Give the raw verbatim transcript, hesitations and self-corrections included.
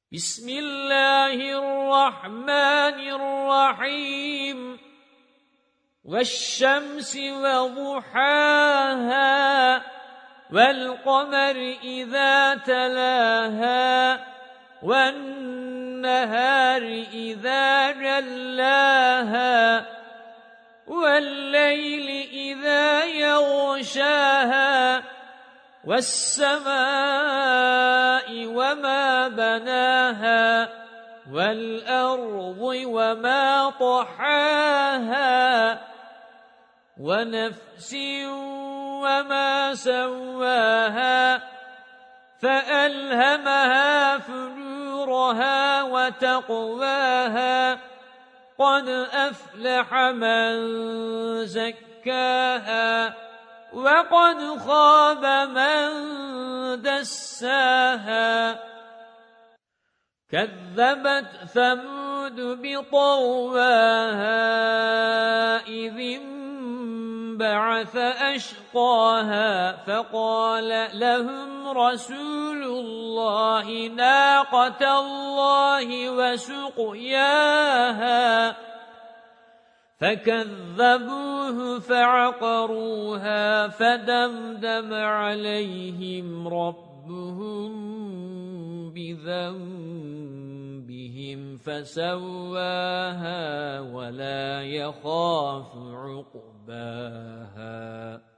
بسم الله الرحمن الرحيم والشمس وضحاها والقمر إذا تلاها والنهار إذا جلاها والليل إذا يغشاها والسماء وما بناها والأرض وما طحاها ونفس وما سواها فألهمها فجورها وتقواها قد أفلح من زكاها وقد خاب من دساها كذبت ثمود بطغواها إذ انبعث أشقاها فقال لهم رسول الله ناقة الله وسقياها فكذبوه فعقروها فدمدم عليهم ربهم بذنبهم فسواها ولا يخاف عقباها